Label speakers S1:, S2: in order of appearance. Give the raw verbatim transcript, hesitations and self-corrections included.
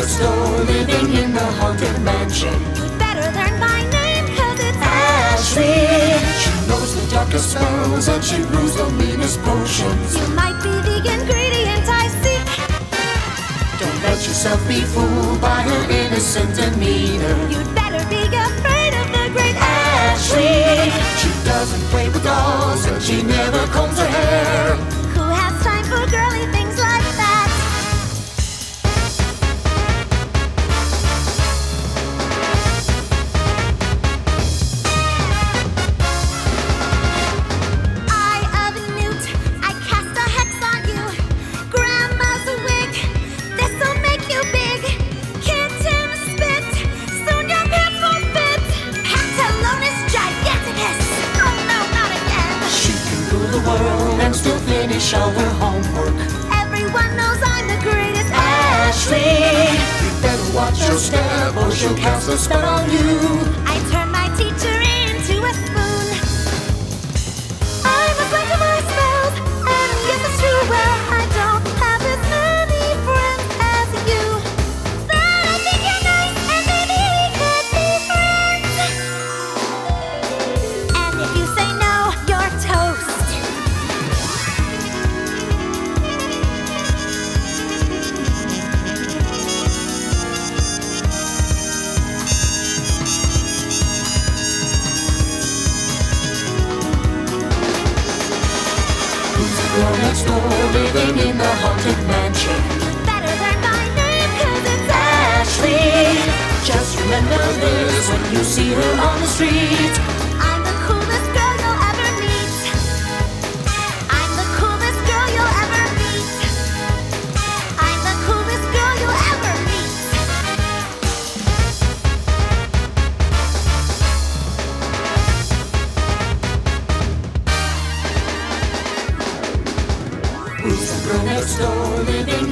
S1: next door, living in the haunted mansion.
S2: You'd better learn my name, cause it's
S1: Ashley. She knows the darkest spells and she brews the meanest potions.
S2: You might be the ingredient I seek.
S1: Don't let yourself be fooled by her innocent demeanor.
S2: You'd better be afraid of the great
S1: Ashley. She doesn't play with dolls and she never combs her hair.
S2: Who has time for girly things like that? Eye of Newt, I cast a hex on you. Grandma's wig, this'll make you big. Kitten spit, soon your pants won't fit. Pantalonis giganticus, oh no, not again.
S1: She can rule the world and still finish all her homework.
S2: Everyone knows I'm the greatest.
S1: Ashley, you better watch your step or she'll cast a spell on you.
S2: I turn my teacher into a spoon. I'm a slave to my spells, and yes, it's true. Well, I don't have as many friends as you. But I think you're nice, and maybe we could be friends. And if you say no, you're toast.
S1: Who's the girl next door, living in the haunted mansion?
S2: Better learn my name, cause it's
S1: Ashley. Just remember this when you see her on the street.
S2: I'm the coolest girl you'll ever meet. I'm the coolest girl you'll ever meet. I'm the coolest girl you'll ever meet.
S1: Who's the girl next door, living